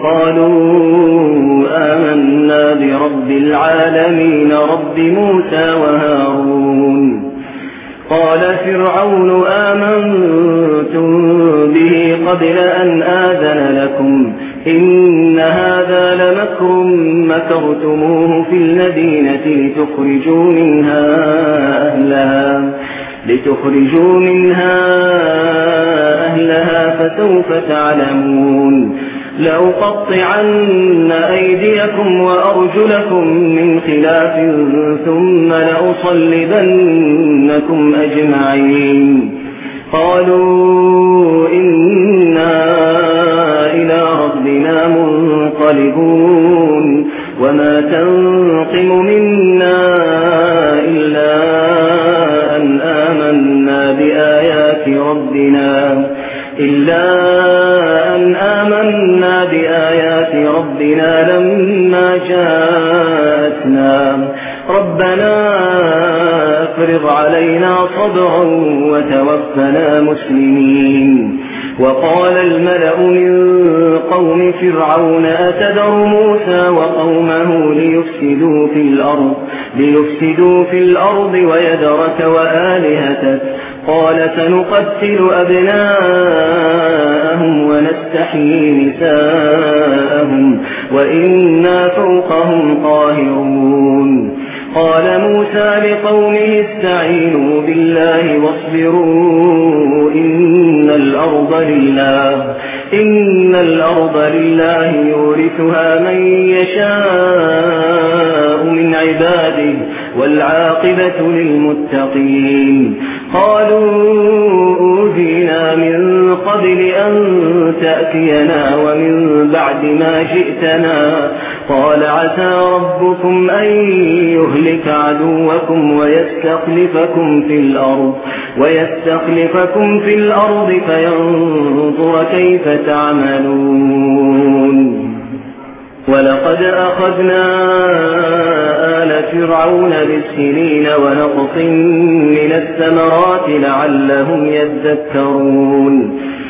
قالوا آمنا برب العالمين رب موسى وهارون. قال فرعون آمنتم به قبل أن آذن لكم إن هذا لمكر مكرتموه في المدينة لتخرجوا منها أهلها فسوف تعلمون. لأقطعن أيديكم وأرجلكم من خلاف ثم لأصلبنكم أجمعين. قالوا إنا إلى ربنا منقلبون وما تنقم منا إلا أن آمنا بآيات ربنا لما جاءتنا ربنا أفرغ علينا صبرا وتوفنا مسلمين. وقال الملأ من قوم فرعون أتذر موسى وقومه ليفسدوا في الأرض ويذرك وآلهتك قال سنقتل أبناءهم ونستحيي نساءهم وإنا فوقهم قاهرون. قال موسى لقومه استعينوا بالله واصبروا إن الأرض لله يورثها من يشاء من عباده والعاقبة للمتقين. قالوا أوذينا من قبل أن تأتينا ومن بعد ما جئتنا قال عسى ربكم أن يهلك عدوكم ويستخلفكم في الأرض فينظر كيف تعملون. ولقد أخذنا آل فرعون بالسنين ونقص من الثمرات لعلهم يذكرون.